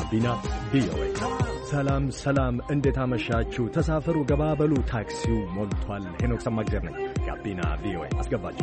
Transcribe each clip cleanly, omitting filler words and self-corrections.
ጋቢና ቪኦኤ። ሰላም ሰላም፣ እንዴት አመሻችሁ? ተሳፈሩ፣ ገባበሉ፣ ታክሲው ሞልቷል። ሄኖክ ሰማግዜር ነኝ። ጋቢና ቪኦኤ አስገባችሁ።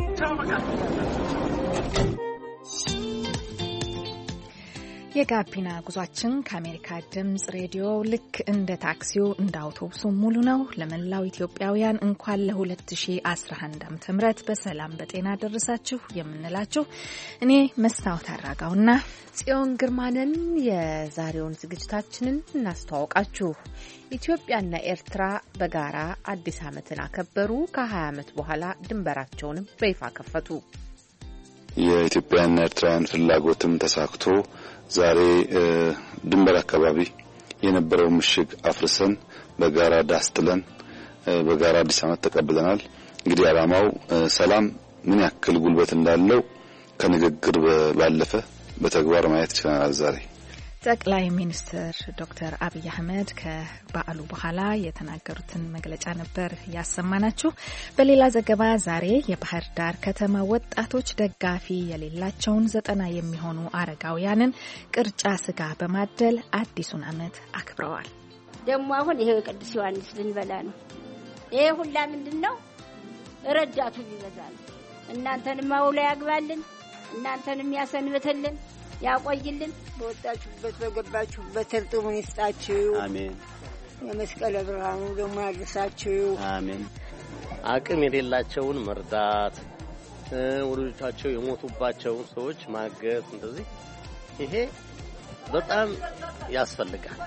የጋቢና ጉዟችን ከአሜሪካ ድምጽ ሬዲዮ ልክ እንደ ታክሲው እንደ አውቶቡሱ ሙሉ ነው። ለመላው ኢትዮጵያውያን እንኳን ለ2011 ዓ.ም በሰላም በጤና ደረሳችሁ የምንላችሁ እኔ መስታወት አራጋውና ጽዮን ግርማንን። የዛሬውን ዝግጅታችንን እናስተዋውቃችሁ። ኢትዮጵያና ኤርትራ በጋራ አዲስ ዓመትን አከበሩ። ከ20 ዓመት በኋላ ድንበራቸውንም በይፋ ከፈቱ። የኢትዮጵያና ኤርትራውያን ፍላጎትም ተሳክቶ ዛሬ ድንበር አካባቢ የነበረው ምሽግ አፍርሰን በጋራ ዳስጥለን በጋራ አዲስ ዓመት ተቀብለናል። እንግዲህ ዓላማው ሰላም ምን ያክል ጉልበት እንዳለው ከንግግር ባለፈ በተግባር ማየት ይችላል። ዛሬ ጠቅላይ ሚኒስትር ዶክተር አብይ አህመድ ከበዓሉ በኋላ የተናገሩትን መግለጫ ነበር ያሰማናችሁ። በሌላ ዘገባ ዛሬ የባህር ዳር ከተማ ወጣቶች ደጋፊ የሌላቸውን 90 የሚሆኑ አረጋውያንን ቅርጫ ስጋ በማደል አዲሱን ዓመት አክብረዋል። ደግሞ አሁን ይሄ ቅዱስ ዮሐንስ ልንበላ ነው። ይሄ ሁላ ምንድነው? ረዳቱ ይበዛል። እናንተንም አውላ ያግባልን፣ እናንተንም ያሰንብትልን፣ ያቆይልን። በወጣችሁበት በገባችሁበት እርጥሙን ይስጣችሁ። አሜን። የመስቀል ብርሃኑ ደግሞ ያድርሳችሁ። አሜን። አቅም የሌላቸውን መርዳት፣ ወላጆቻቸው የሞቱባቸውን ሰዎች ማገዝ፣ እንደዚህ ይሄ በጣም ያስፈልጋል።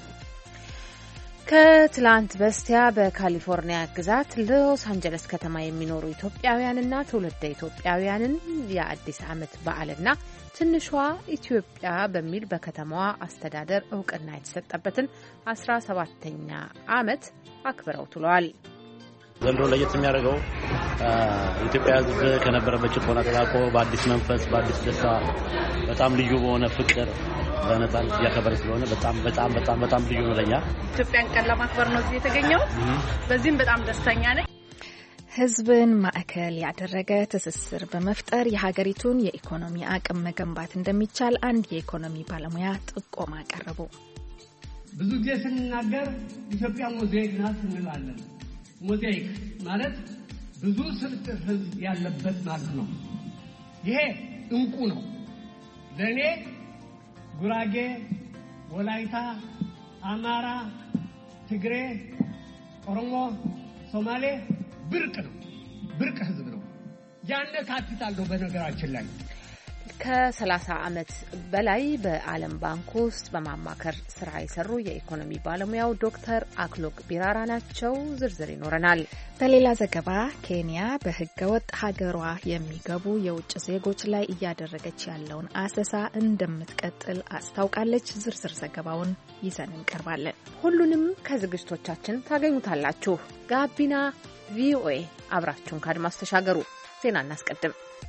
ከትላንት በስቲያ በካሊፎርኒያ ግዛት ሎስ አንጀለስ ከተማ የሚኖሩ ኢትዮጵያውያንና ትውልደ ኢትዮጵያውያንን የአዲስ ዓመት በዓልና ትንሿ ኢትዮጵያ በሚል በከተማዋ አስተዳደር እውቅና የተሰጠበትን 17ኛ ዓመት አክብረው ውለዋል። ዘንድሮ ለየት የሚያደርገው ኢትዮጵያ ሕዝብ ከነበረበት ጭቆና ተላቆ በአዲስ መንፈስ በአዲስ ደስታ በጣም ልዩ በሆነ ፍቅር በነጻነት እያከበረ ስለሆነ በጣም ልዩ ነው ለኛ። ኢትዮጵያን ቀን ለማክበር ነው እዚህ የተገኘው። በዚህም በጣም ደስተኛ ነኝ። ሕዝብን ማዕከል ያደረገ ትስስር በመፍጠር የሀገሪቱን የኢኮኖሚ አቅም መገንባት እንደሚቻል አንድ የኢኮኖሚ ባለሙያ ጥቆማ አቀረቡ። ብዙ ጊዜ ስንናገር ኢትዮጵያ ሞዛይክ ናት እንላለን። ሞዛይክ ማለት ብዙ ስብጥር ሕዝብ ያለበት ማለት ነው። ይሄ እንቁ ነው ለኔ። ጉራጌ፣ ወላይታ፣ አማራ፣ ትግሬ፣ ኦሮሞ፣ ሶማሌ ብርቅ ነው። ብርቅ ህዝብ ነው። ያነ ካፒታል ነው። በነገራችን ላይ ከ30 ዓመት በላይ በዓለም ባንክ ውስጥ በማማከር ስራ የሰሩ የኢኮኖሚ ባለሙያው ዶክተር አክሎግ ቢራራ ናቸው። ዝርዝር ይኖረናል። በሌላ ዘገባ ኬንያ በህገወጥ ሀገሯ የሚገቡ የውጭ ዜጎች ላይ እያደረገች ያለውን አሰሳ እንደምትቀጥል አስታውቃለች። ዝርዝር ዘገባውን ይዘን እንቀርባለን። ሁሉንም ከዝግጅቶቻችን ታገኙታላችሁ። ጋቢና ቪኦኤ አብራችሁን ከአድማስ ተሻገሩ። ዜና እናስቀድም።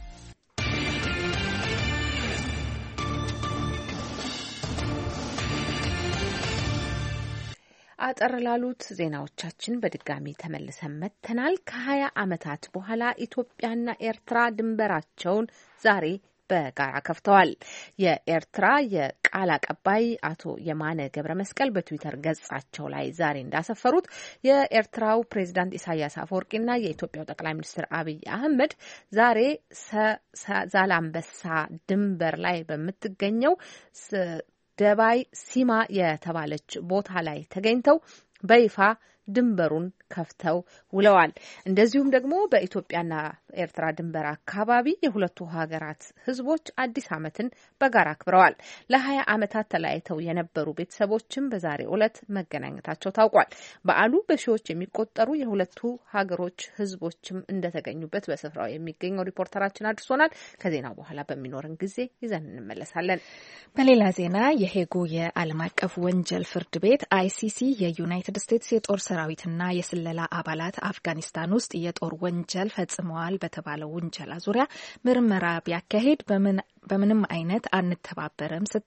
አጠር ላሉት ዜናዎቻችን በድጋሚ ተመልሰን መጥተናል። ከ20 ዓመታት በኋላ ኢትዮጵያና ኤርትራ ድንበራቸውን ዛሬ በጋራ ከፍተዋል። የኤርትራ የቃል አቀባይ አቶ የማነ ገብረ መስቀል በትዊተር ገጻቸው ላይ ዛሬ እንዳሰፈሩት የኤርትራው ፕሬዝዳንት ኢሳያስ አፈወርቂና የኢትዮጵያው ጠቅላይ ሚኒስትር አብይ አህመድ ዛሬ ዛላምበሳ ድንበር ላይ በምትገኘው ደባይ ሲማ የተባለች ቦታ ላይ ተገኝተው በይፋ ድንበሩን ከፍተው ውለዋል። እንደዚሁም ደግሞ በኢትዮጵያና ኤርትራ ድንበር አካባቢ የሁለቱ ሀገራት ሕዝቦች አዲስ ዓመትን በጋራ አክብረዋል። ለ20 ዓመታት ተለያይተው የነበሩ ቤተሰቦችም በዛሬው ዕለት መገናኘታቸው ታውቋል። በዓሉ በሺዎች የሚቆጠሩ የሁለቱ ሀገሮች ሕዝቦችም እንደተገኙበት በስፍራው የሚገኘው ሪፖርተራችን አድርሶናል። ከዜናው በኋላ በሚኖርን ጊዜ ይዘን እንመለሳለን። በሌላ ዜና የሄጉ የዓለም አቀፍ ወንጀል ፍርድ ቤት አይሲሲ የዩናይትድ ስቴትስ የጦር ሰራዊትና የስለላ አባላት አፍጋኒስታን ውስጥ የጦር ወንጀል ፈጽመዋል በተባለው ውንጀላ ዙሪያ ምርመራ ቢያካሄድ በምንም አይነት አንተባበረም ስትል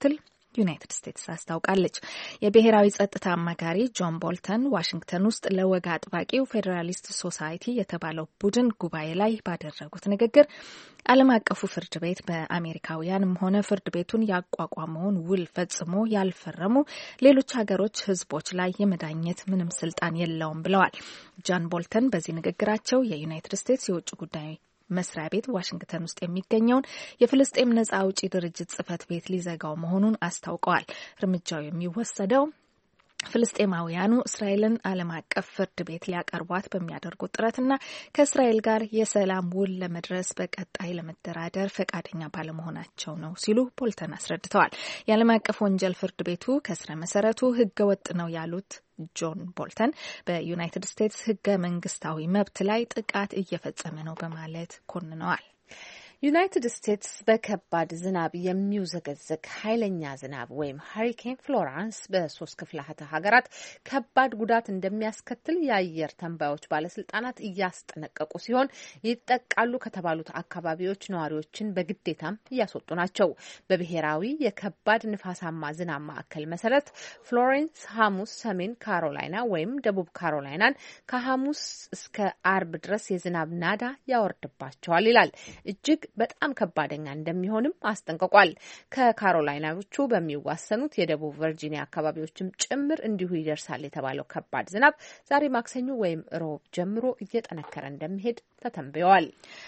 ዩናይትድ ስቴትስ አስታውቃለች። የብሔራዊ ጸጥታ አማካሪ ጆን ቦልተን ዋሽንግተን ውስጥ ለወግ አጥባቂው ፌዴራሊስት ሶሳይቲ የተባለው ቡድን ጉባኤ ላይ ባደረጉት ንግግር ዓለም አቀፉ ፍርድ ቤት በአሜሪካውያንም ሆነ ፍርድ ቤቱን ያቋቋመውን ውል ፈጽሞ ያልፈረሙ ሌሎች ሀገሮች ሕዝቦች ላይ የመዳኘት ምንም ስልጣን የለውም ብለዋል። ጆን ቦልተን በዚህ ንግግራቸው የዩናይትድ ስቴትስ የውጭ ጉዳይ መስሪያ ቤት ዋሽንግተን ውስጥ የሚገኘውን የፍልስጤም ነጻ አውጪ ድርጅት ጽህፈት ቤት ሊዘጋው መሆኑን አስታውቀዋል። እርምጃው የሚወሰደው ፍልስጤማውያኑ እስራኤልን ዓለም አቀፍ ፍርድ ቤት ሊያቀርቧት በሚያደርጉት ጥረትና ከእስራኤል ጋር የሰላም ውል ለመድረስ በቀጣይ ለመደራደር ፈቃደኛ ባለመሆናቸው ነው ሲሉ ቦልተን አስረድተዋል። የዓለም አቀፍ ወንጀል ፍርድ ቤቱ ከስረ መሰረቱ ህገ ወጥ ነው ያሉት ጆን ቦልተን በዩናይትድ ስቴትስ ህገ መንግስታዊ መብት ላይ ጥቃት እየፈጸመ ነው በማለት ኮንነዋል። ዩናይትድ ስቴትስ በከባድ ዝናብ የሚውዘገዘግ ኃይለኛ ዝናብ ወይም ሃሪኬን ፍሎራንስ በ3 ክፍላተ ሀገራት ከባድ ጉዳት እንደሚያስከትል የአየር ተንባዮች ባለስልጣናት እያስጠነቀቁ ሲሆን ይጠቃሉ ከተባሉት አካባቢዎች ነዋሪዎችን በግዴታም እያስወጡ ናቸው። በብሔራዊ የከባድ ንፋሳማ ዝናብ ማዕከል መሰረት ፍሎሬንስ ሐሙስ ሰሜን ካሮላይና ወይም ደቡብ ካሮላይናን ከሐሙስ እስከ አርብ ድረስ የዝናብ ናዳ ያወርድባቸዋል ይላል። እጅግ በጣም ከባደኛ እንደሚሆንም አስጠንቅቋል። ከካሮላይናዎቹ በሚዋሰኑት የደቡብ ቨርጂኒያ አካባቢዎችም ጭምር እንዲሁ ይደርሳል የተባለው ከባድ ዝናብ ዛሬ ማክሰኞ ወይም ሮብ ጀምሮ እየጠነከረ እንደሚሄድ ተተንብየዋል።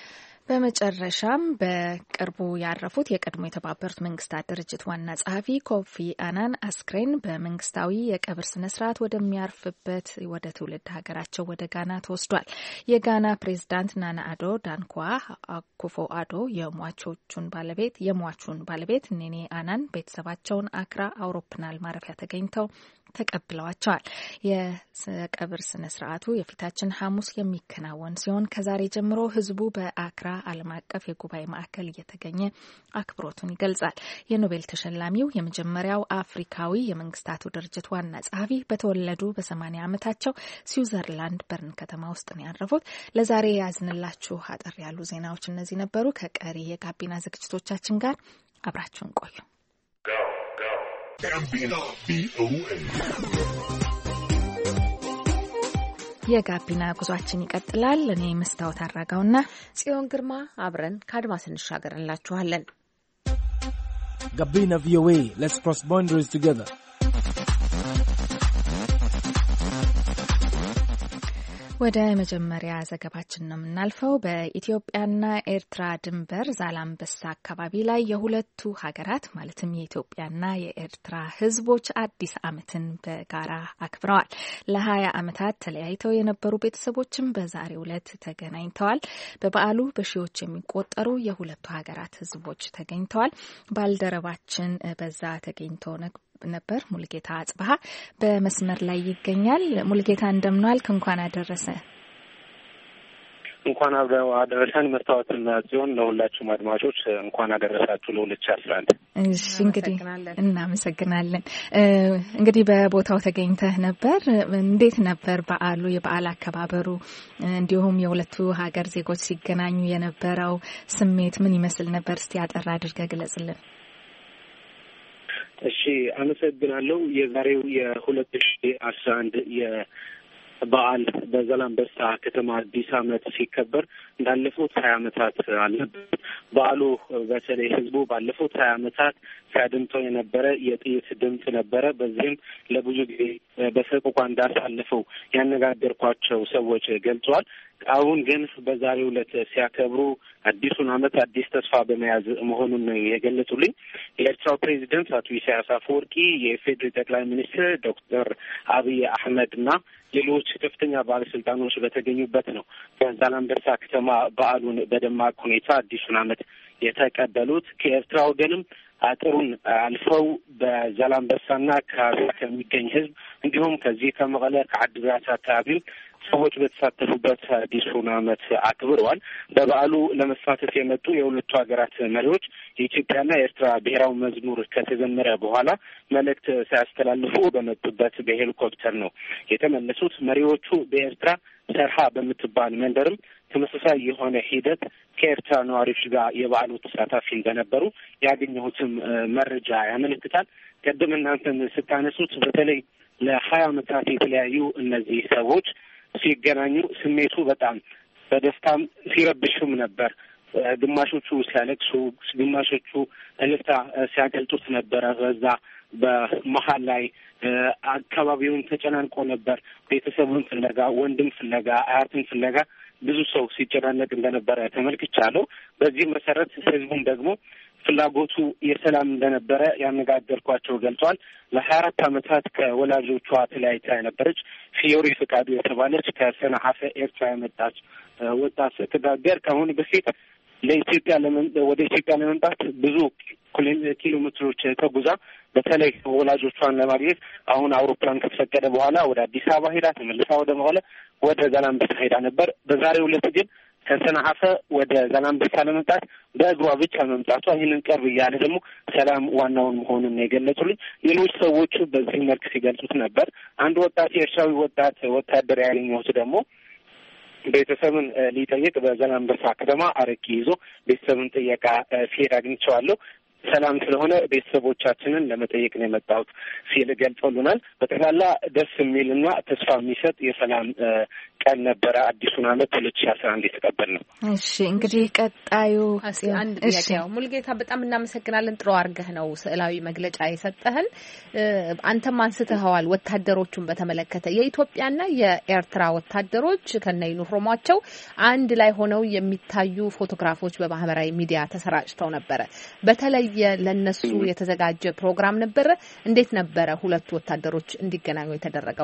በመጨረሻም በቅርቡ ያረፉት የቀድሞ የተባበሩት መንግስታት ድርጅት ዋና ጸሐፊ ኮፊ አናን አስክሬን በመንግስታዊ የቀብር ስነስርዓት ወደሚያርፍበት ወደ ትውልድ ሀገራቸው ወደ ጋና ተወስዷል። የጋና ፕሬዝዳንት ናና አዶ ዳንኳ አኩፎ አዶ የሟቹን ባለቤት ኔኔ አናን ቤተሰባቸውን አክራ አውሮፕላን ማረፊያ ተገኝተው ተቀብለዋቸዋል። የቀብር ስነ ስርዓቱ የፊታችን ሐሙስ የሚከናወን ሲሆን ከዛሬ ጀምሮ ህዝቡ በአክራ ዓለም አቀፍ የጉባኤ ማዕከል እየተገኘ አክብሮቱን ይገልጻል። የኖቤል ተሸላሚው የመጀመሪያው አፍሪካዊ የመንግስታቱ ድርጅት ዋና ጸሐፊ በተወለዱ በ80 ዓመታቸው ስዊዘርላንድ በርን ከተማ ውስጥ ነው ያረፉት። ለዛሬ ያዝንላችሁ አጠር ያሉ ዜናዎች እነዚህ ነበሩ። ከቀሪ የጋቢና ዝግጅቶቻችን ጋር አብራችሁን ቆዩ። የጋቢና ጉዟችን ይቀጥላል። እኔ መስታወት አራጋውና ጽዮን ግርማ አብረን ከአድማስ እንሻገር እንላችኋለን። ጋቢና ቪኦኤ ሌትስ ክሮስ ባውንደሪስ ቱጌዘር። ወደ መጀመሪያ ዘገባችን ነው የምናልፈው። በኢትዮጵያና ኤርትራ ድንበር ዛላምበሳ አካባቢ ላይ የሁለቱ ሀገራት ማለትም የኢትዮጵያና የኤርትራ ሕዝቦች አዲስ ዓመትን በጋራ አክብረዋል። ለ20 ዓመታት ተለያይተው የነበሩ ቤተሰቦችም በዛሬው ዕለት ተገናኝተዋል። በበዓሉ በሺዎች የሚቆጠሩ የሁለቱ ሀገራት ሕዝቦች ተገኝተዋል። ባልደረባችን በዛ ተገኝቶ ነበር። ሙልጌታ አጽባሃ በመስመር ላይ ይገኛል። ሙልጌታ እንደምናልክ እንኳን አደረሰ። እንኳን አደረሰን መስታወትና ጽዮን፣ ለሁላችሁም አድማጮች እንኳን አደረሳችሁ ለ2011። እሺ እንግዲህ እናመሰግናለን። እንግዲህ በቦታው ተገኝተህ ነበር። እንዴት ነበር በዓሉ፣ የበዓል አከባበሩ፣ እንዲሁም የሁለቱ ሀገር ዜጎች ሲገናኙ የነበረው ስሜት ምን ይመስል ነበር? እስቲ አጠር አድርገህ ግለጽልን። እሺ አመሰግናለሁ። የዛሬው የ2011 የበዓል በዛላምበሳ ከተማ አዲስ ዓመት ሲከበር እንዳለፉት 20 ዓመታት አልነበር። በዓሉ በተለይ ህዝቡ ባለፉት 20 ዓመታት ሲያድምጠው የነበረ የጥይት ድምፅ ነበረ። በዚህም ለብዙ ጊዜ በሰቆቃ እንዳሳለፈው ያነጋገርኳቸው ሰዎች ገልጸዋል። አሁን ግን በዛሬው ዕለት ሲያከብሩ አዲሱን ዓመት አዲስ ተስፋ በመያዝ መሆኑን የገለጹልኝ የኤርትራው ፕሬዚደንት አቶ ኢሳያስ አፈወርቂ፣ የኢፌዴሪ ጠቅላይ ሚኒስትር ዶክተር አብይ አህመድ እና ሌሎች ከፍተኛ ባለስልጣኖች በተገኙበት ነው በዛላምበሳ ከተማ በዓሉን በደማቅ ሁኔታ አዲሱን ዓመት የተቀበሉት። ከኤርትራ ወገንም አጥሩን አልፈው በዛላምበሳና አካባቢ ከሚገኝ ህዝብ እንዲሁም ከዚህ ከመቀለ ከዓዲግራት አካባቢ ሰዎች በተሳተፉበት አዲሱን ዓመት አክብረዋል። በበዓሉ ለመሳተፍ የመጡ የሁለቱ ሀገራት መሪዎች የኢትዮጵያና የኤርትራ ብሔራዊ መዝሙር ከተዘመረ በኋላ መልእክት ሳያስተላልፉ በመጡበት በሄሊኮፕተር ነው የተመለሱት። መሪዎቹ በኤርትራ ሰርሃ በምትባል መንደርም ተመሳሳይ የሆነ ሂደት ከኤርትራ ነዋሪዎች ጋር የበዓሉ ተሳታፊ እንደነበሩ ያገኘሁትም መረጃ ያመለክታል። ቀደም እናንተም ስታነሱት በተለይ ለ20 ዓመታት የተለያዩ እነዚህ ሰዎች ሲገናኙ ስሜቱ በጣም በደስታም ሲረብሹም ነበር። ግማሾቹ ሲያለቅሱ፣ ግማሾቹ እልልታ ሲያገልጡት ነበረ። በዛ በመሀል ላይ አካባቢውን ተጨናንቆ ነበር። ቤተሰቡን ፍለጋ፣ ወንድም ፍለጋ፣ አያትን ፍለጋ ብዙ ሰው ሲጨናነቅ እንደነበረ ተመልክቻለሁ። በዚህ መሰረት ህዝቡም ደግሞ ፍላጎቱ የሰላም እንደነበረ ያነጋገርኳቸው ገልጿል። ለ24 ዓመታት ከወላጆቿ ተለያይታ የነበረች ፊዮሪ ፍቃዱ የተባለች ከሰንዓፈ ኤርትራ የመጣች ወጣት ስትናገር ከአሁን በፊት ወደ ኢትዮጵያ ለመምጣት ብዙ ኪሎ ሜትሮች ተጉዛ በተለይ ወላጆቿን ለማግኘት አሁን አውሮፕላን ከተፈቀደ በኋላ ወደ አዲስ አበባ ሄዳ ተመልሳ ወደ ዛላምበሳ ሄዳ ነበር። በዛሬው ዕለት ግን ከሰንዓፈ ወደ ዛላምበሳ ለመምጣት በእግሯ ብቻ መምጣቷ ይህንን ቀርብ እያለ ደግሞ ሰላም ዋናውን መሆኑን የገለጹልኝ ሌሎች ሰዎች በዚህ መልክ ሲገልጹት ነበር። አንድ ወጣት የኤርትራዊ ወታደር ያገኘሁት ደግሞ ቤተሰብን ሊጠይቅ በዛላምበሳ ከተማ አረቂ ይዞ ቤተሰብን ጥየቃ ሲሄድ አግኝቼዋለሁ። ሰላም ስለሆነ ቤተሰቦቻችንን ለመጠየቅ ነው የመጣሁት ሲል ገልጾልናል። በጠቅላላ ደስ የሚልና ተስፋ የሚሰጥ የሰላም ቀን ነበረ። አዲሱን ዓመት 2011 የተቀበል ነው። እሺ እንግዲህ ቀጣዩ ሙልጌታ በጣም እናመሰግናለን። ጥሩ አድርገህ ነው ስዕላዊ መግለጫ የሰጠህን። አንተም አንስተኸዋል ወታደሮቹን በተመለከተ የኢትዮጵያና የኤርትራ ወታደሮች ከነ ዩኒፎርማቸው አንድ ላይ ሆነው የሚታዩ ፎቶግራፎች በማህበራዊ ሚዲያ ተሰራጭተው ነበረ። በተለይ ለነሱ የተዘጋጀ ፕሮግራም ነበረ። እንዴት ነበረ ሁለቱ ወታደሮች እንዲገናኙ የተደረገው?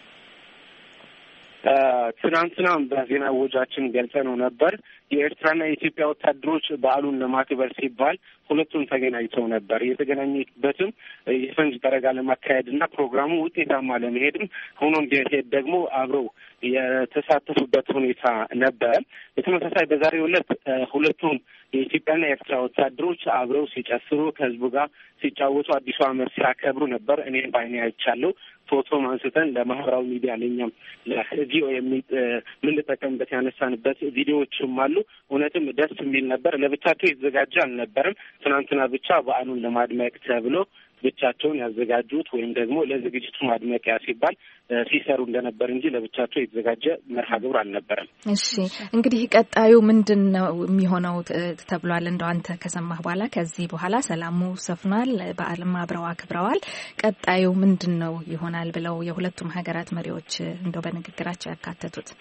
ትናንትና በዜና ወጃችን ገልጸነው ነበር። የኤርትራና የኢትዮጵያ ወታደሮች በዓሉን ለማክበር ሲባል ሁለቱም ተገናኝተው ነበር። የተገናኙበትም የፈንጅ ጠረጋ ለማካሄድና ፕሮግራሙ ውጤታማ ለመሄድም ሆኖ እንዲሄድ ደግሞ አብረው የተሳተፉበት ሁኔታ ነበረ። በተመሳሳይ በዛሬው ዕለት ሁለቱም የኢትዮጵያና የኤርትራ ወታደሮች አብረው ሲጨፍሩ ከህዝቡ ጋር ሲጫወቱ አዲሱ ዓመት ሲያከብሩ ነበር። እኔም በዓይኔ አይቻለሁ። ፎቶም አንስተን ለማህበራዊ ሚዲያ ለኛም ለቪዲዮ የምንጠቀምበት ያነሳንበት ቪዲዮዎችም አሉ። እውነትም ደስ የሚል ነበር። ለብቻቸው የተዘጋጀ አልነበረም። ትናንትና ብቻ በዓሉን ለማድመቅ ተብሎ ብቻቸውን ያዘጋጁት ወይም ደግሞ ለዝግጅቱ ማድመቂያ ሲባል ሲሰሩ እንደነበር እንጂ ለብቻቸው የተዘጋጀ መርሃ ግብር አልነበረም። እሺ እንግዲህ ቀጣዩ ምንድን ነው የሚሆነው ተብሏል? እንደው አንተ ከሰማህ በኋላ ከዚህ በኋላ ሰላሙ ሰፍኗል፣ በዓልም አብረው አክብረዋል። ቀጣዩ ምንድን ነው ይሆናል ብለው የሁለቱም ሀገራት መሪዎች እንደው በንግግራቸው ያካተቱት?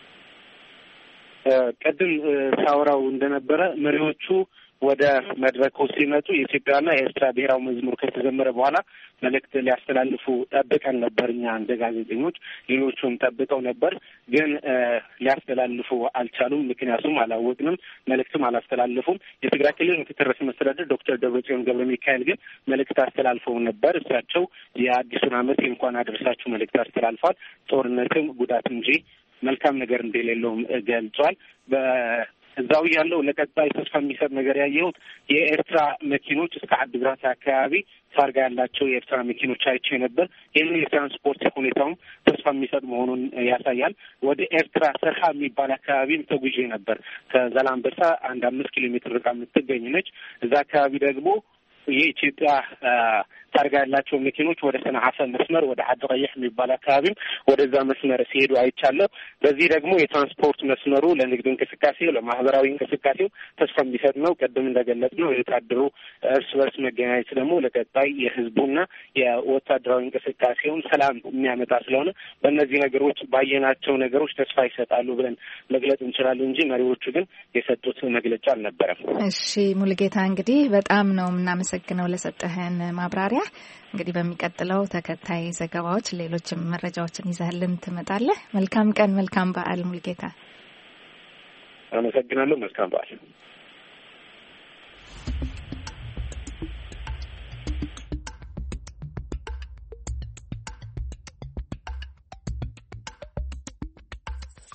ቀድም ሳወራው እንደነበረ መሪዎቹ ወደ መድረኩ ሲመጡ የኢትዮጵያና የኤርትራ ብሔራዊ መዝሙር ከተዘመረ በኋላ መልእክት ሊያስተላልፉ ጠብቀን ነበር። እኛ እንደ ጋዜጠኞች ሌሎቹም ጠብቀው ነበር፣ ግን ሊያስተላልፉ አልቻሉም። ምክንያቱም አላወቅንም፣ መልእክትም አላስተላልፉም። የትግራይ ክልል ምክትል ርዕሰ መስተዳድር ዶክተር ደብረጽዮን ገብረ ሚካኤል ግን መልእክት አስተላልፈው ነበር። እሳቸው የአዲሱን ዓመት እንኳን አደረሳችሁ መልእክት አስተላልፏል። ጦርነትም ጉዳት እንጂ መልካም ነገር እንደሌለውም ገልጿል። እዛው ያለው ለቀጣይ ተስፋ የሚሰጥ ነገር ያየሁት የኤርትራ መኪኖች እስከ አድግራት አካባቢ ታርጋ ያላቸው የኤርትራ መኪኖች አይቼ ነበር። ይህን የትራንስፖርት ሁኔታውም ተስፋ የሚሰጥ መሆኑን ያሳያል። ወደ ኤርትራ ሰርሃ የሚባል አካባቢም ተጉዤ ነበር። ከዛላምበሳ 5 ኪሎ ሜትር ርቃ የምትገኝ ነች። እዛ አካባቢ ደግሞ የኢትዮጵያ ታርጋ ያላቸው መኪኖች ወደ ሰንዓፈ መስመር ወደ ዓዲ ቀይሕ የሚባል አካባቢም ወደዛ መስመር ሲሄዱ አይቻለሁ። በዚህ ደግሞ የትራንስፖርት መስመሩ ለንግድ እንቅስቃሴው፣ ለማህበራዊ እንቅስቃሴው ተስፋ የሚሰጥ ነው። ቀደም እንደገለጽ ነው የወታደሩ እርስ በርስ መገናኘት ደግሞ ለቀጣይ የህዝቡና የወታደራዊ እንቅስቃሴውን ሰላም የሚያመጣ ስለሆነ በእነዚህ ነገሮች ባየናቸው ነገሮች ተስፋ ይሰጣሉ ብለን መግለጽ እንችላለን እንጂ መሪዎቹ ግን የሰጡት መግለጫ አልነበረም። እሺ ሙልጌታ፣ እንግዲህ በጣም ነው የምናመሰግነው ለሰጠህን ማብራሪያ። እንግዲህ በሚቀጥለው ተከታይ ዘገባዎች ሌሎችም መረጃዎችን ይዘህልን ትመጣለህ። መልካም ቀን፣ መልካም በዓል ሙልጌታ። አመሰግናለሁ። መልካም በዓል።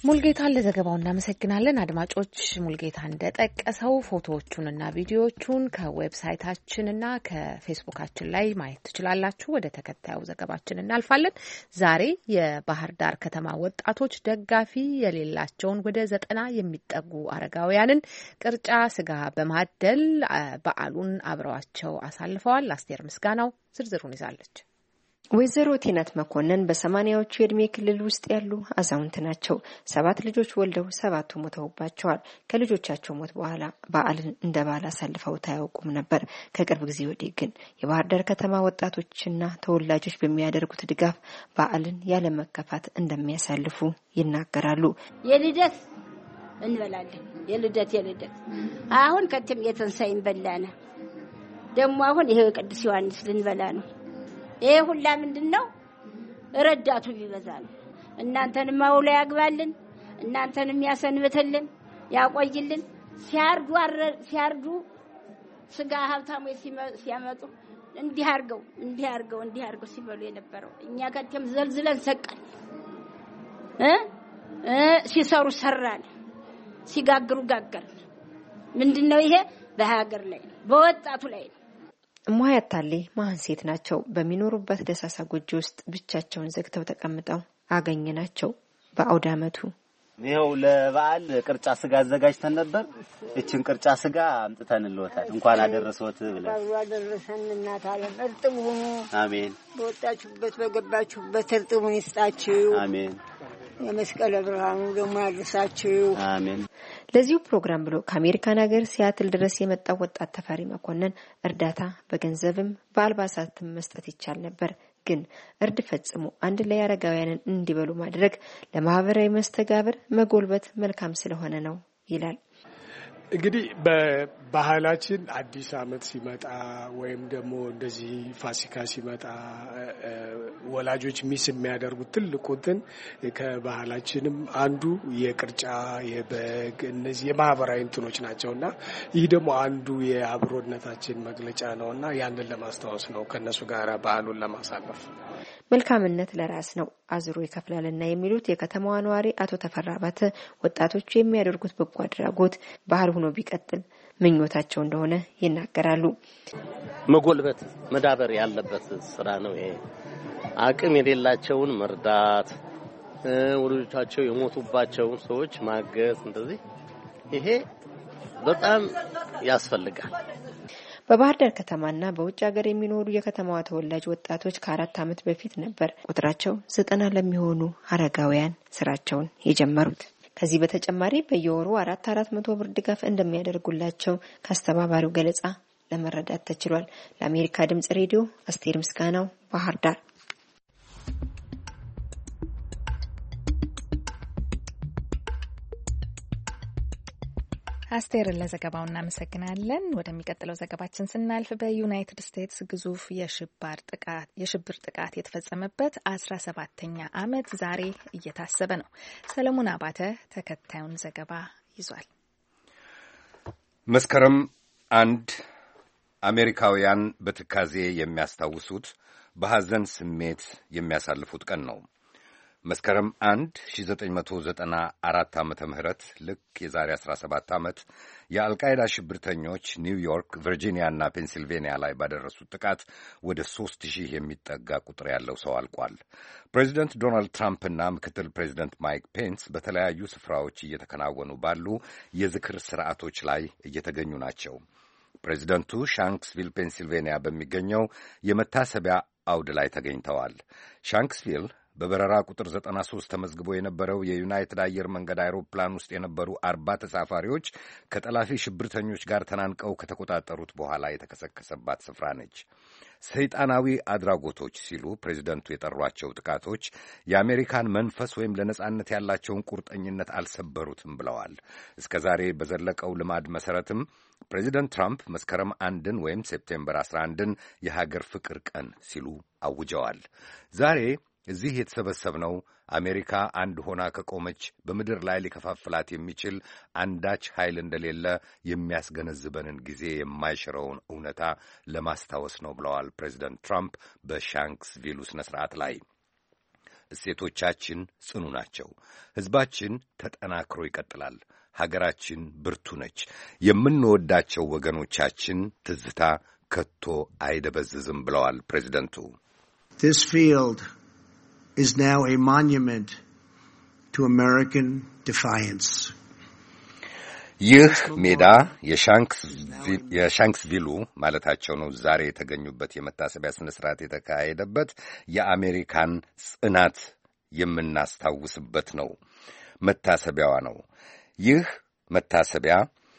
ሙልጌታን ለዘገባው እናመሰግናለን። አድማጮች ሙልጌታ እንደጠቀሰው ፎቶዎቹንና ቪዲዮዎቹን ከዌብሳይታችንና ከፌስቡካችን ላይ ማየት ትችላላችሁ። ወደ ተከታዩ ዘገባችን እናልፋለን። ዛሬ የባህር ዳር ከተማ ወጣቶች ደጋፊ የሌላቸውን ወደ 90 የሚጠጉ አረጋውያንን ቅርጫ ስጋ በማደል በዓሉን አብረዋቸው አሳልፈዋል። አስቴር ምስጋናው ዝርዝሩን ይዛለች። ወይዘሮ ቴናት መኮንን በ80ዎቹ የእድሜ ክልል ውስጥ ያሉ አዛውንት ናቸው። 7 ልጆች ወልደው 7ቱ ሞተውባቸዋል። ከልጆቻቸው ሞት በኋላ በዓልን እንደ በዓል አሳልፈው አያውቁም ነበር። ከቅርብ ጊዜ ወዲህ ግን የባህር ዳር ከተማ ወጣቶችና ተወላጆች በሚያደርጉት ድጋፍ በዓልን ያለ መከፋት እንደሚያሳልፉ ይናገራሉ። የልደት እንበላለን። የልደት አሁን ከትም የተንሳይን በላና ደግሞ አሁን ይሄ ቅዱስ ዮሐንስ ልንበላ ነው። ይሄ ሁላ ምንድነው? ረዳቱ ቢበዛ ነው። እናንተንም ማውላ ያግባልን፣ እናንተንም ያሰንብትልን፣ ያቆይልን። ሲያርዱ ስጋ ሀብታሞች ሲያመጡ እንዲህ አርገው ሲበሉ የነበረው እኛ ከተም ዘልዝለን ሰቀል ሲሰሩ ሰራን፣ ሲጋግሩ ጋገርን። ምንድነው ይሄ? በሀገር ላይ ነው፣ በወጣቱ ላይ ነው። እማያታሌ ማን ሴት ናቸው። በሚኖሩበት ደሳሳ ጎጆ ውስጥ ብቻቸውን ዘግተው ተቀምጠው አገኘናቸው። በአውደ ዓመቱ ይሄው ለበዓል ቅርጫ ስጋ አዘጋጅተን ነበር። እቺን ቅርጫ ስጋ አምጥተንልዎታል። እንኳን አደረሰዎት ብለን አደረሰን። እናት ዓለም እርጥብ ሁኑ። አሜን። በወጣችሁበት በገባችሁበት እርጥቡን ይስጣችሁ። አሜን። የመስቀል ብርሃኑ ደግሞ ያድርሳችሁ። አሜን። ለዚሁ ፕሮግራም ብሎ ከአሜሪካን ሀገር ሲያትል ድረስ የመጣው ወጣት ተፈሪ መኮንን እርዳታ በገንዘብም በአልባሳትም መስጠት ይቻል ነበር። ግን እርድ ፈጽሞ አንድ ላይ አረጋውያንን እንዲበሉ ማድረግ ለማህበራዊ መስተጋብር መጎልበት መልካም ስለሆነ ነው ይላል። እንግዲህ በባህላችን አዲስ ዓመት ሲመጣ ወይም ደግሞ እንደዚህ ፋሲካ ሲመጣ ወላጆች ሚስ የሚያደርጉት ትልቁትን ከባህላችንም አንዱ የቅርጫ የበግ እነዚህ የማህበራዊ እንትኖች ናቸውና ይህ ደግሞ አንዱ የአብሮነታችን መግለጫ ነውና ያንን ለማስታወስ ነው ከነሱ ጋር በዓሉን ለማሳለፍ። መልካምነት ለራስ ነው አዝሮ ይከፍላልና የሚሉት የከተማዋ ነዋሪ አቶ ተፈራባተ ወጣቶቹ የሚያደርጉት በጎ አድራጎት ባህል ሆኖ ቢቀጥል ምኞታቸው እንደሆነ ይናገራሉ። መጎልበት መዳበር ያለበት ስራ ነው ይሄ። አቅም የሌላቸውን መርዳት፣ ወላጆቻቸው የሞቱባቸውን ሰዎች ማገዝ፣ እንደዚህ ይሄ በጣም ያስፈልጋል። በባህር ዳር ከተማና በውጭ ሀገር የሚኖሩ የከተማዋ ተወላጅ ወጣቶች ከ4 ዓመት በፊት ነበር ቁጥራቸው 90 ለሚሆኑ አረጋውያን ስራቸውን የጀመሩት። ከዚህ በተጨማሪ በየወሩ 400 ብር ድጋፍ እንደሚያደርጉላቸው ከአስተባባሪው ገለጻ ለመረዳት ተችሏል። ለአሜሪካ ድምጽ ሬዲዮ አስቴር ምስጋናው ባህር ዳር። አስቴርን ለዘገባው እናመሰግናለን። ወደሚቀጥለው ዘገባችን ስናልፍ በዩናይትድ ስቴትስ ግዙፍ የሽብር ጥቃት የተፈጸመበት 17ኛ ዓመት ዛሬ እየታሰበ ነው። ሰለሞን አባተ ተከታዩን ዘገባ ይዟል። መስከረም 1 አሜሪካውያን በትካዜ የሚያስታውሱት በሐዘን ስሜት የሚያሳልፉት ቀን ነው። መስከረም 1 1994 ዓመተ ምህረት ልክ የዛሬ 17 ዓመት የአልቃይዳ ሽብርተኞች ኒውዮርክ፣ ቨርጂኒያና ፔንሲልቬኒያ ላይ ባደረሱት ጥቃት ወደ 3000 የሚጠጋ ቁጥር ያለው ሰው አልቋል። ፕሬዚደንት ዶናልድ ትራምፕና ምክትል ፕሬዚደንት ማይክ ፔንስ በተለያዩ ስፍራዎች እየተከናወኑ ባሉ የዝክር ስርዓቶች ላይ እየተገኙ ናቸው። ፕሬዚደንቱ ሻንክስቪል ፔንሲልቬኒያ በሚገኘው የመታሰቢያ አውድ ላይ ተገኝተዋል። ሻንክስቪል በበረራ ቁጥር 93 ተመዝግቦ የነበረው የዩናይትድ አየር መንገድ አይሮፕላን ውስጥ የነበሩ 40 ተሳፋሪዎች ከጠላፊ ሽብርተኞች ጋር ተናንቀው ከተቆጣጠሩት በኋላ የተከሰከሰባት ስፍራ ነች። ሰይጣናዊ አድራጎቶች ሲሉ ፕሬዚደንቱ የጠሯቸው ጥቃቶች የአሜሪካን መንፈስ ወይም ለነጻነት ያላቸውን ቁርጠኝነት አልሰበሩትም ብለዋል። እስከ ዛሬ በዘለቀው ልማድ መሰረትም ፕሬዚደንት ትራምፕ መስከረም 1ን ወይም ሴፕቴምበር 11ን የሀገር ፍቅር ቀን ሲሉ አውጀዋል። ዛሬ እዚህ የተሰበሰብነው አሜሪካ አንድ ሆና ከቆመች በምድር ላይ ሊከፋፍላት የሚችል አንዳች ኃይል እንደሌለ የሚያስገነዝበንን ጊዜ የማይሽረውን እውነታ ለማስታወስ ነው ብለዋል ፕሬዚደንት ትራምፕ በሻንክስቪሉ ስነ ስርዓት ላይ። እሴቶቻችን ጽኑ ናቸው። ሕዝባችን ተጠናክሮ ይቀጥላል። ሀገራችን ብርቱ ነች። የምንወዳቸው ወገኖቻችን ትዝታ ከቶ አይደበዝዝም ብለዋል ፕሬዚደንቱ። This field is now a monument to American defiance. ይህ ሜዳ የሻንክስቪሉ ማለታቸው ነው ዛሬ የተገኙበት የመታሰቢያ ስነ ስርዓት የተካሄደበት የአሜሪካን ጽናት የምናስታውስበት ነው። መታሰቢያዋ ነው። ይህ መታሰቢያ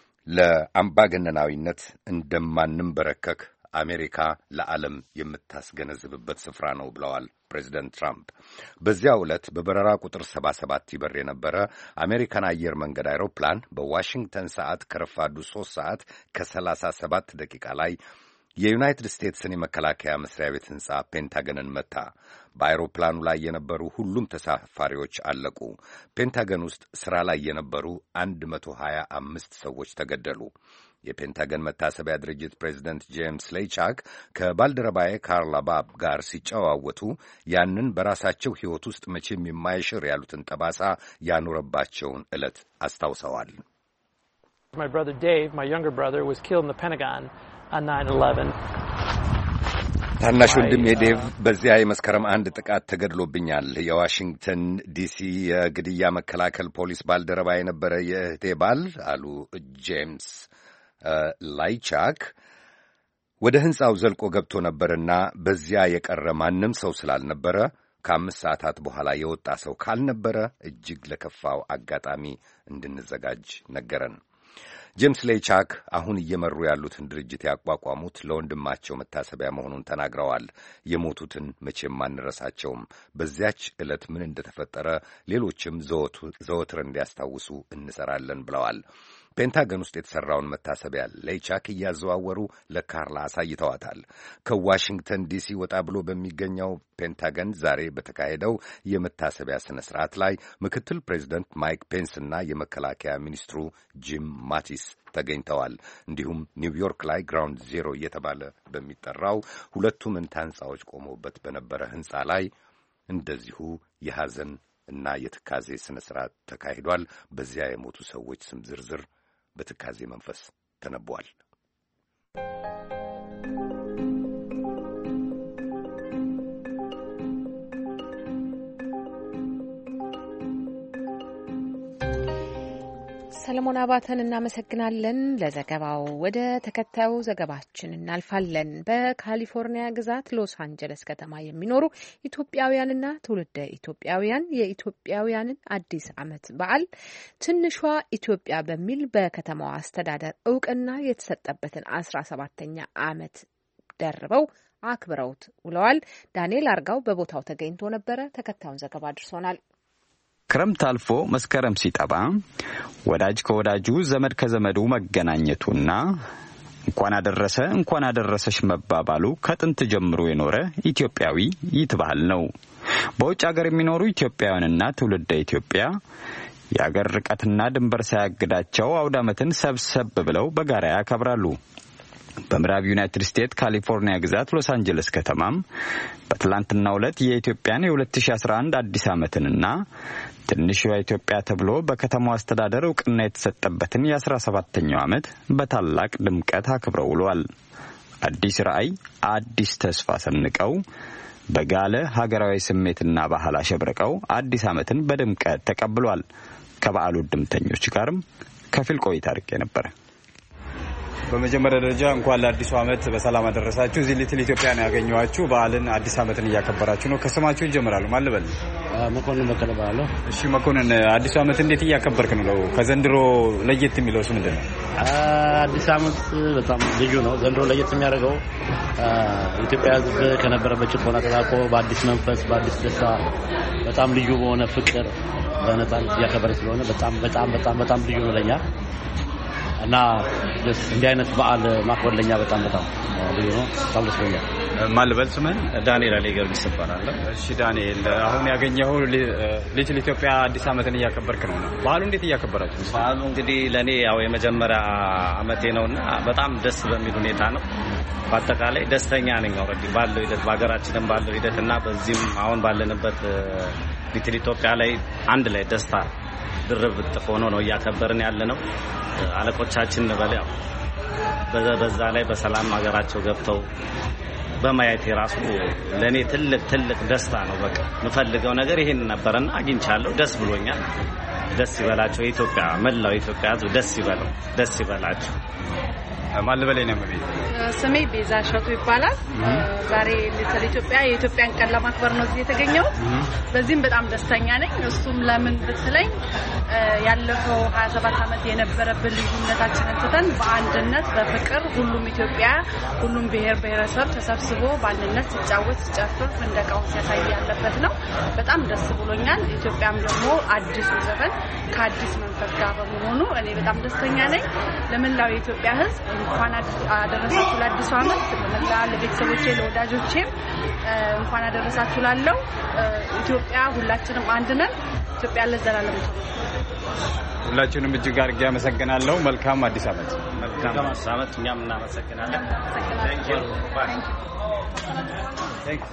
ለአምባገነናዊነት እንደማንንበረከክ አሜሪካ ለዓለም የምታስገነዝብበት ስፍራ ነው ብለዋል ፕሬዚደንት ትራምፕ። በዚያው ዕለት በበረራ ቁጥር 77 ይበር የነበረ አሜሪካን አየር መንገድ አይሮፕላን በዋሽንግተን ሰዓት ከረፋዱ 3 ሰዓት ከ37 ደቂቃ ላይ የዩናይትድ ስቴትስን የመከላከያ መስሪያ ቤት ሕንጻ ፔንታገንን መታ። በአይሮፕላኑ ላይ የነበሩ ሁሉም ተሳፋሪዎች አለቁ። ፔንታገን ውስጥ ሥራ ላይ የነበሩ 125 ሰዎች ተገደሉ። የፔንታገን መታሰቢያ ድርጅት ፕሬዚደንት ጄምስ ሌይቻክ ከባልደረባዬ ካርላ ባብ ጋር ሲጨዋወቱ ያንን በራሳቸው ሕይወት ውስጥ መቼም የማይሽር ያሉትን ጠባሳ ያኖረባቸውን ዕለት አስታውሰዋል። My brother Dave, my younger brother, was killed in the Pentagon on 9/11. ታናሽ ወንድሜ ዴቭ በዚያ የመስከረም 1 ጥቃት ተገድሎብኛል። የዋሽንግተን ዲሲ የግድያ መከላከል ፖሊስ ባልደረባ የነበረ የእህቴ ባል አሉ ጄምስ ላይቻክ። ወደ ሕንጻው ዘልቆ ገብቶ ነበርና በዚያ የቀረ ማንም ሰው ስላልነበረ ከ5 ሰዓታት በኋላ የወጣ ሰው ካልነበረ እጅግ ለከፋው አጋጣሚ እንድንዘጋጅ ነገረን። ጄምስ ሌይቻክ አሁን እየመሩ ያሉትን ድርጅት ያቋቋሙት ለወንድማቸው መታሰቢያ መሆኑን ተናግረዋል። የሞቱትን መቼም አንረሳቸውም። በዚያች ዕለት ምን እንደተፈጠረ ሌሎችም ዘወትር እንዲያስታውሱ እንሰራለን ብለዋል። ፔንታገን ውስጥ የተሠራውን መታሰቢያ ሌይቻክ እያዘዋወሩ ለካርላ አሳይተዋታል። ከዋሽንግተን ዲሲ ወጣ ብሎ በሚገኘው ፔንታገን ዛሬ በተካሄደው የመታሰቢያ ሥነ ሥርዓት ላይ ምክትል ፕሬዚደንት ማይክ ፔንስና የመከላከያ ሚኒስትሩ ጂም ማቲስ ተገኝተዋል። እንዲሁም ኒውዮርክ ላይ ግራውንድ ዜሮ እየተባለ በሚጠራው ሁለቱ መንታ ሕንፃዎች ቆመውበት በነበረ ሕንፃ ላይ እንደዚሁ የሐዘን እና የትካዜ ሥነ ሥርዓት ተካሂዷል። በዚያ የሞቱ ሰዎች ስም ዝርዝር በትካዜ መንፈስ ተነቧል። ሰለሞን አባተን እናመሰግናለን ለዘገባው። ወደ ተከታዩ ዘገባችን እናልፋለን። በካሊፎርኒያ ግዛት ሎስ አንጀለስ ከተማ የሚኖሩ ኢትዮጵያውያንና ትውልደ ኢትዮጵያውያን የኢትዮጵያውያንን አዲስ ዓመት በዓል ትንሿ ኢትዮጵያ በሚል በከተማዋ አስተዳደር እውቅና የተሰጠበትን 17ኛ ዓመት ደርበው አክብረውት ውለዋል። ዳንኤል አርጋው በቦታው ተገኝቶ ነበረ። ተከታዩን ዘገባ አድርሶናል። ክረምት አልፎ መስከረም ሲጠባ ወዳጅ ከወዳጁ ዘመድ ከዘመዱ መገናኘቱና እንኳን አደረሰ እንኳን አደረሰሽ መባባሉ ከጥንት ጀምሮ የኖረ ኢትዮጵያዊ ይትባል ነው። በውጭ ሀገር የሚኖሩ ኢትዮጵያውያንና ትውልደ ኢትዮጵያ የአገር ርቀትና ድንበር ሳያግዳቸው አውደ ዓመትን ሰብሰብ ብለው በጋራ ያከብራሉ። በምዕራብ ዩናይትድ ስቴትስ ካሊፎርኒያ ግዛት ሎስ አንጀለስ ከተማም በትላንትናው ዕለት የኢትዮጵያን የ2011 አዲስ ዓመትንና ትንሿ ኢትዮጵያ ተብሎ በከተማው አስተዳደር እውቅና የተሰጠበትን የ17ኛው ዓመት በታላቅ ድምቀት አክብረው ውለዋል። አዲስ ራዕይ፣ አዲስ ተስፋ ሰንቀው በጋለ ሀገራዊ ስሜትና ባህል አሸብርቀው አዲስ ዓመትን በድምቀት ተቀብሏል። ከበዓሉ ድምተኞች ጋርም ከፊል ቆይታ አድርጌ ነበር። በመጀመሪያ ደረጃ እንኳን ለአዲሱ ዓመት በሰላም አደረሳችሁ። እዚህ ሊትል ኢትዮጵያ ነው ያገኘኋችሁ። በዓልን አዲስ ዓመትን እያከበራችሁ ነው። ከስማችሁ ይጀምራሉ። ማን ልበል? መኮንን በቀለ ባለው። እሺ መኮንን፣ አዲሱ ዓመት እንዴት እያከበርክ ነው? ከዘንድሮ ለየት የሚለውስ ምንድን ነው? አዲስ ዓመት በጣም ልዩ ነው። ዘንድሮ ለየት የሚያደርገው ኢትዮጵያ ሕዝብ ከነበረበት ጭቆና ተላቆ በአዲስ መንፈስ፣ በአዲስ ደስታ፣ በጣም ልዩ በሆነ ፍቅር በነጻነት እያከበረ ስለሆነ በጣም ልዩ ነው ለኛ እና እንዲህ አይነት በዓል ማክበር ለኛ በጣም ልዩ ነው። በጣም ደስ ብሎኛል። ማን ልበል ስምን? ዳንኤል አለ ገብርኤል ይባላል። እሺ ዳንኤል፣ አሁን ያገኘው ሊትል ኢትዮጵያ አዲስ ዓመትን እያከበርክ ነው። በዓሉ እንዴት እያከበራችሁ? በዓሉ እንግዲህ ለኔ ያው የመጀመሪያ ዓመቴ ነውና በጣም ደስ በሚል ሁኔታ ነው። በአጠቃላይ ደስተኛ ነኝ ኦሬዲ ባለው ሂደት በአገራችንም ባለው ሂደትና በዚህም አሁን ባለንበት ሊትል ኢትዮጵያ ላይ አንድ ላይ ደስታ ድርብ ጥፎ ነው እያከበርን ያለነው። አለቆቻችን በለው በዛ ላይ በሰላም ሀገራቸው ገብተው በማየት የራሱ ለኔ ትልቅ ደስታ ነው። በቃ የምፈልገው ነገር ይሄን ነበርና አግኝቻለሁ። ደስ ብሎኛል። ደስ ይበላቸው የኢትዮጵያ መላው ኢትዮጵያ ሕዝብ ደስ ይበላቸው። ማን ልበለኝ ነው ማለት ስሜ ቤዛ ሸቱ ይባላል። ዛሬ ሊትል ኢትዮጵያ የኢትዮጵያን ቀን ለማክበር ነው እዚህ የተገኘው። በዚህም በጣም ደስተኛ ነኝ። እሱም ለምን ብትለኝ ያለፈው 27 ዓመት የነበረብን ልዩነታችንን ትተን በአንድነት በፍቅር ሁሉም ኢትዮጵያ ሁሉም ብሔረሰብ ተሰብስቦ በአንድነት ሲጫወት ሲጨፍር እንደቃውን ሲያሳይ ያለበት ነው። በጣም ደስ ብሎኛል። ኢትዮጵያም ደግሞ አዲሱ ዘመን ከአዲስ መንፈስ ጋር በመሆኑ እኔ በጣም ደስተኛ ነኝ። ለመላው የኢትዮጵያ ሕዝብ እንኳን አደረሳችሁ ለአዲሱ ዓመት። ለቤተሰቦቼ ለወዳጆቼም እንኳን አደረሳችሁ ላለው ኢትዮጵያ ሁላችንም አንድ ነን። ኢትዮጵያ ለዘላለም ሁላችንም እጅግ አድርጌ አመሰግናለሁ። መልካም አዲስ ዓመት። መልካም አዲስ ዓመት። እኛም እናመሰግናለን። Thank you. Thanks.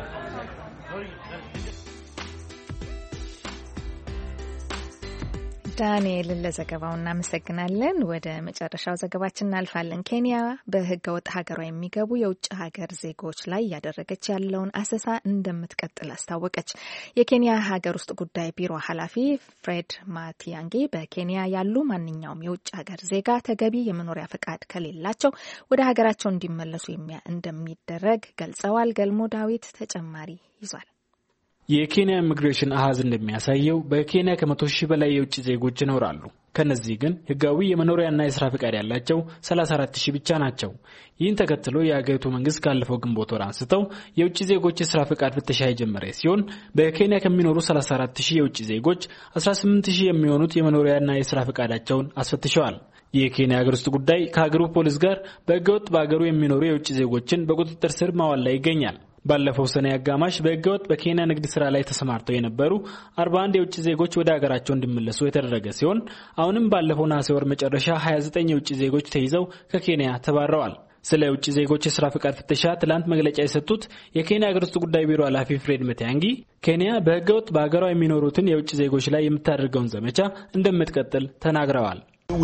ዳንኤልን ለዘገባው እናመሰግናለን። ወደ መጨረሻው ዘገባችን እናልፋለን። ኬንያ በህገ ወጥ ሀገሯ የሚገቡ የውጭ ሀገር ዜጎች ላይ ያደረገች ያለውን አሰሳ እንደምትቀጥል አስታወቀች። የኬንያ ሀገር ውስጥ ጉዳይ ቢሮ ኃላፊ ፍሬድ ማቲያንጊ በኬንያ ያሉ ማንኛውም የውጭ ሀገር ዜጋ ተገቢ የመኖሪያ ፈቃድ ከሌላቸው ወደ ሀገራቸው እንዲመለሱ እንደሚደረግ ገልጸዋል። ገልሞ ዳዊት ተጨማሪ ይዟል። የኬንያ ኢሚግሬሽን አሃዝ እንደሚያሳየው በኬንያ ከ100,000 በላይ የውጭ ዜጎች ይኖራሉ። ከነዚህ ግን ህጋዊ የመኖሪያና የሥራ ፈቃድ ያላቸው 34,000 ብቻ ናቸው። ይህን ተከትሎ የአገሪቱ መንግስት ካለፈው ግንቦት ወር አንስተው የውጭ ዜጎች የሥራ ፈቃድ ፍተሻ የጀመረ ሲሆን በኬንያ ከሚኖሩ 34,000 የውጭ ዜጎች 18,000 የሚሆኑት የመኖሪያና የሥራ ፈቃዳቸውን አስፈትሸዋል። የኬንያ ሀገር ውስጥ ጉዳይ ከሀገሩ ፖሊስ ጋር በህገወጥ በአገሩ የሚኖሩ የውጭ ዜጎችን በቁጥጥር ስር ማዋል ላይ ይገኛል። ባለፈው ሰኔ አጋማሽ በህገወጥ በኬንያ ንግድ ስራ ላይ ተሰማርተው የነበሩ 41 የውጭ ዜጎች ወደ ሀገራቸው እንዲመለሱ የተደረገ ሲሆን አሁንም ባለፈው ነሐሴ ወር መጨረሻ 29 የውጭ ዜጎች ተይዘው ከኬንያ ተባረዋል። ስለ ውጭ ዜጎች የሥራ ፈቃድ ፍተሻ ትላንት መግለጫ የሰጡት የኬንያ ሀገር ውስጥ ጉዳይ ቢሮ ኃላፊ ፍሬድ ማቲያንጊ ኬንያ በህገወጥ በአገሯ የሚኖሩትን የውጭ ዜጎች ላይ የምታደርገውን ዘመቻ እንደምትቀጥል ተናግረዋል።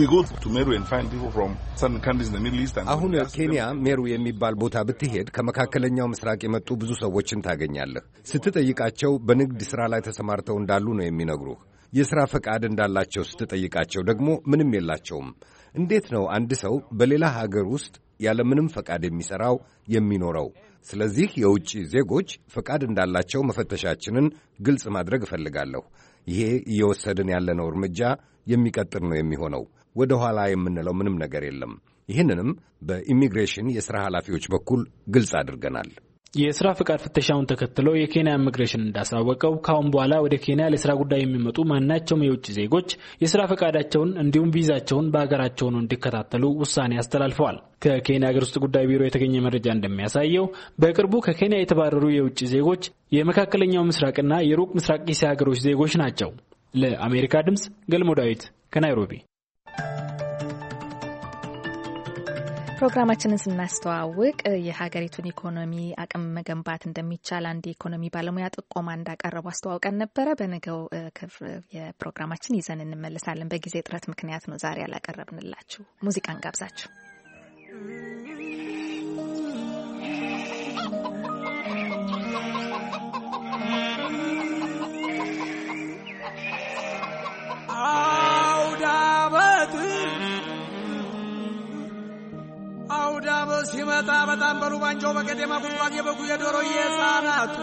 አሁን ኬንያ ሜሩ የሚባል ቦታ ብትሄድ ከመካከለኛው ምስራቅ የመጡ ብዙ ሰዎችን ታገኛለህ። ስትጠይቃቸው በንግድ ሥራ ላይ ተሰማርተው እንዳሉ ነው የሚነግሩህ። የሥራ ፈቃድ እንዳላቸው ስትጠይቃቸው ደግሞ ምንም የላቸውም። እንዴት ነው አንድ ሰው በሌላ ሀገር ውስጥ ያለምንም ፈቃድ የሚሠራው የሚኖረው? ስለዚህ የውጭ ዜጎች ፈቃድ እንዳላቸው መፈተሻችንን ግልጽ ማድረግ እፈልጋለሁ። ይሄ እየወሰድን ያለነው እርምጃ የሚቀጥል ነው የሚሆነው። ወደ ኋላ የምንለው ምንም ነገር የለም። ይህንንም በኢሚግሬሽን የሥራ ኃላፊዎች በኩል ግልጽ አድርገናል። የሥራ ፈቃድ ፍተሻውን ተከትሎ የኬንያ ኢሚግሬሽን እንዳሳወቀው ካሁን በኋላ ወደ ኬንያ ለሥራ ጉዳይ የሚመጡ ማናቸውም የውጭ ዜጎች የሥራ ፈቃዳቸውን እንዲሁም ቪዛቸውን በአገራቸው ነው እንዲከታተሉ ውሳኔ አስተላልፈዋል። ከኬንያ ሀገር ውስጥ ጉዳይ ቢሮ የተገኘ መረጃ እንደሚያሳየው በቅርቡ ከኬንያ የተባረሩ የውጭ ዜጎች የመካከለኛው ምስራቅና የሩቅ ምስራቅ እስያ ሀገሮች ዜጎች ናቸው። ለአሜሪካ ድምፅ ገልሞ ዳዊት ከናይሮቢ። ፕሮግራማችንን ስናስተዋውቅ የሀገሪቱን ኢኮኖሚ አቅም መገንባት እንደሚቻል አንድ የኢኮኖሚ ባለሙያ ጥቆማ እንዳቀረቡ አስተዋውቀን ነበረ። በነገው የፕሮግራማችን ይዘን እንመለሳለን። በጊዜ እጥረት ምክንያት ነው ዛሬ ያላቀረብንላችሁ። ሙዚቃን ጋብዛችሁ አውዳም ሲመጣ በጣም በሩባንጆ በቀደማ ጉድጓድ የበጉ የዶሮ የሕፃናቱ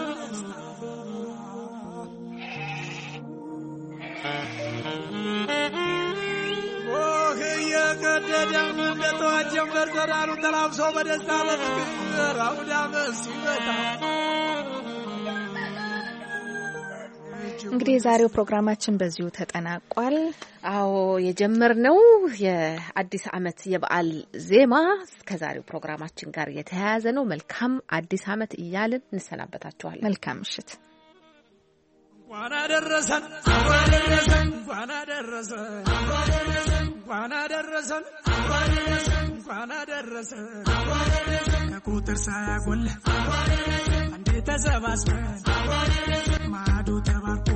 ኦህ እየቀደደም እንደተዋት ጀንበር ዘራሩ ተላብሶ በደስታ በፍቅር አውዳም ሲመጣ እንግዲህ የዛሬው ፕሮግራማችን በዚሁ ተጠናቋል። አዎ የጀመርነው የአዲስ ዓመት የበዓል ዜማ ከዛሬው ፕሮግራማችን ጋር የተያያዘ ነው። መልካም አዲስ ዓመት እያልን እንሰናበታችኋለን። መልካም ምሽት። እንኳን አደረሰን እንኳን አደረሰን እንኳን አደረሰን እንኳን አደረሰን እንኳን አደረሰን እንኳን አደረሰ ከቁጥር ሳያጎል አንዴ ተሰባስበን ማዶ ተባርኮ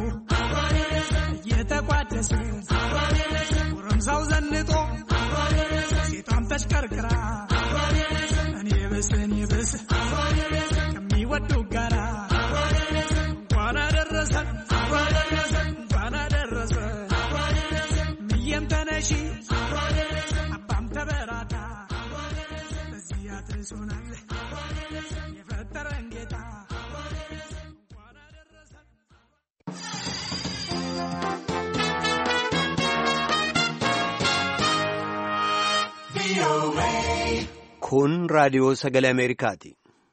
እየተቋደሰ ጎረምሳው ዘንጦ ሴቷም ተሽከርክራ እኔ ብስ ከሚወዱ ጋራ እንኳን አደረሰን እንኳን አደረሰን ምየም ተነሺ አባም ተበራታ በዚህ አትርሶናል የፈጠረን ጌታ እንኳን አደረሰን። kun raadiyoo sagalee Ameerikaati.